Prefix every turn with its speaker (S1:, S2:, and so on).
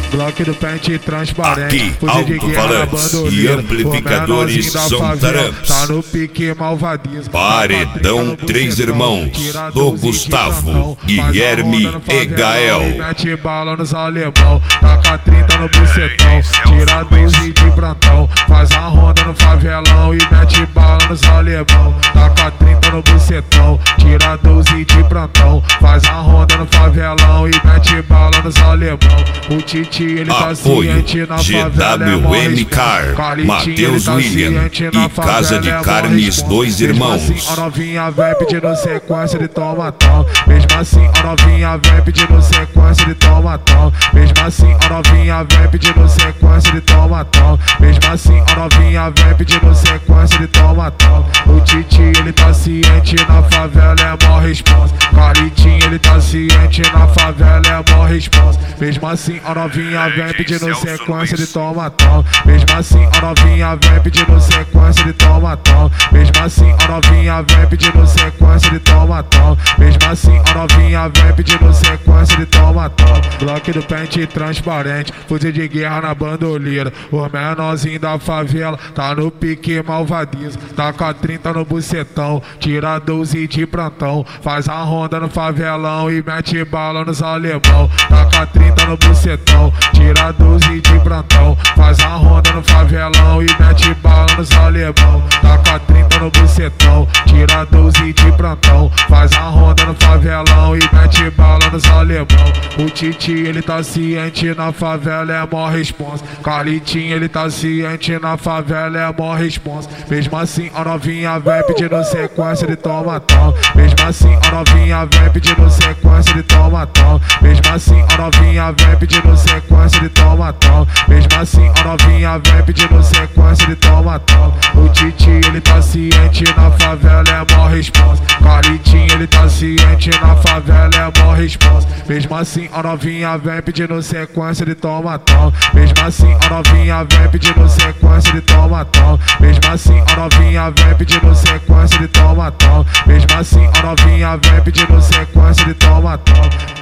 S1: Bloco do pente transparente.
S2: Aqui, alto-falantes e amplificadores Sontarans.
S1: Tá no pique malvadismo.
S2: Paredão Três Irmãos do Gustavo, Guilherme e Gael.
S1: Mete bala nos alemão, taca 30 no bucetão, tira 12 de plantão, faz a ronda no favelão e mete bala nos alemão, taca 30 no bucetão, tira 12 de plantão, faz a ronda no favelão e mete bala nos alemão. O Titi ele tá ciente na favela,
S2: GWM Car, Matheus William e Casa de Carnes Dois Irmãos.
S1: Mesmo assim a novinha vem pedindo sequência de tomatão, mesmo assim a novinha vem pedindo sequência de tomatão, mesmo assim a novinha vem pedindo sequência de tomatão, mesmo assim a novinha vem pedindo sequência de tomatão. O Titi ele tá ciente na favela, é mó responsa. Calitinho ele tá ciente na favela, é mó responsa. Mesmo assim a novinha vem pedindo sequência de tomatão, mesmo assim a novinha vem pedindo sequência de tomatão, mesmo assim a novinha vem pedindo sequência de tomatão, mesmo assim a novinha vem pedindo sequência de tomatão. Bloco do pente transparente, fuzil de guerra na bandoleira. Os menorzinhos da favela tá no pique malvadismo, taca 30 no bucetão, tira 12 de plantão, faz a ronda no favelão e mete bala nos alemão, taca 30 no bucetão, tira 12 de plantão, faz a ronda no favelão e mete bala nos alemão, taca 30 no bucetão, tira 12 de plantão, faz a ronda no favelão e mete bala nos alemão. O Titi ele tá ciente na favela, é mó responsa. Carlitinho ele tá ciente na favela, é mó responsa. Mesmo assim a novinha vem pedindo sequência de tomatão, mesmo assim a novinha vem pedindo sequência de tomatão, mesmo assim a novinha vem pedindo sequência de tomatão, mesmo assim a novinha vem pedindo sequência de tomatão. O Titi ele tá ciente na favela, é mó responsa. Carlitinho ele tá ciente na favela, é mó responsa. Mesmo assim a novinha vem pedindo sequência de tomatão, mesmo assim a novinha vem pedindo sequência de tomatão, mesmo assim a novinha vem pedindo sequência de tomatão, mesmo assim a novinha vem pedindo sequência de tomatão.